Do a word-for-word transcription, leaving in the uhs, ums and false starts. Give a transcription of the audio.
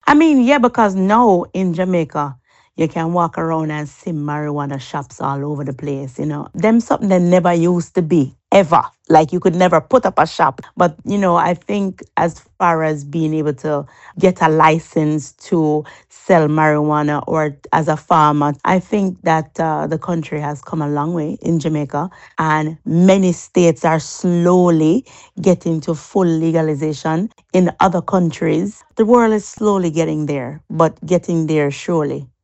I mean, yeah, because now in Jamaica, you can walk around and see marijuana shops all over the place, you know. Them something that never used to be, ever. Like you could never put up a shop. But, you know, I think as far as being able to get a license to sell marijuana or as a farmer, I think that uh, the country has come a long way in Jamaica. And many states are slowly getting to full legalization in other countries. The world is slowly getting there, but getting there surely.